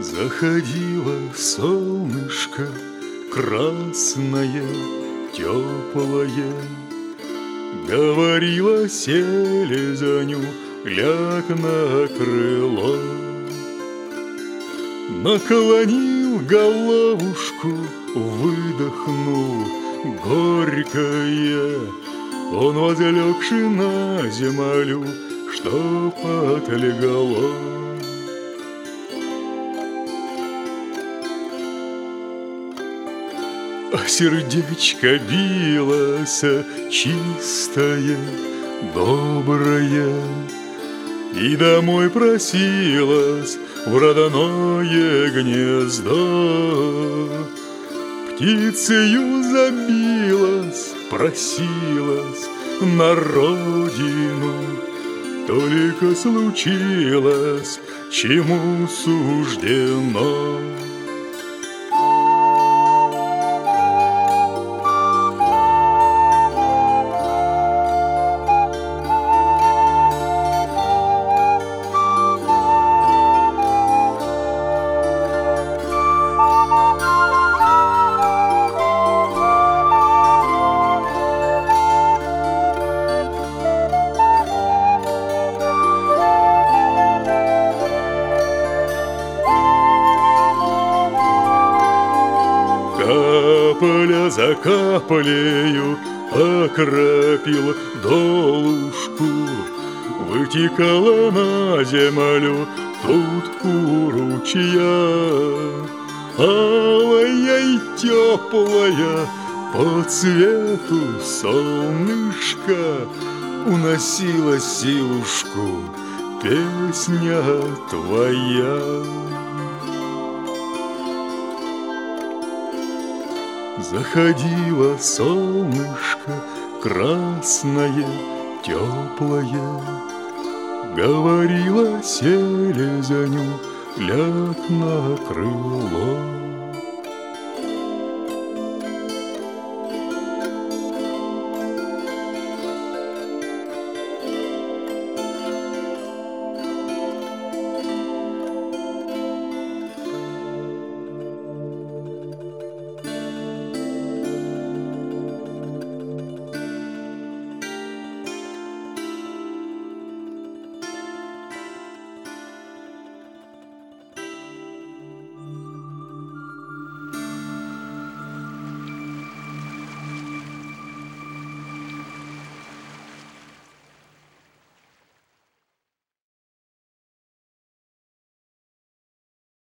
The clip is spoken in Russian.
Заходило солнышко красное, теплое, говорила селезеню, ляг на крыло. Наклонил головушку, выдохнул горькое. Он, возлегши на землю, что отлегло. А сердечко билось чистое, доброе, и домой просилась в родное гнездо. Птицею забилась, просилась на родину, только случилось, чему суждено. Капля за каплею окропил долушку, вытекала на землю тут у ручья. Алая и теплая по цвету солнышко уносила силушку песня твоя. Заходило солнышко красное, теплое, говорила селезеню, ляг на крыло.